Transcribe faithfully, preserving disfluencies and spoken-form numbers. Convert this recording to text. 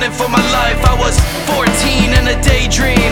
running for my life. I was fourteen in a daydream.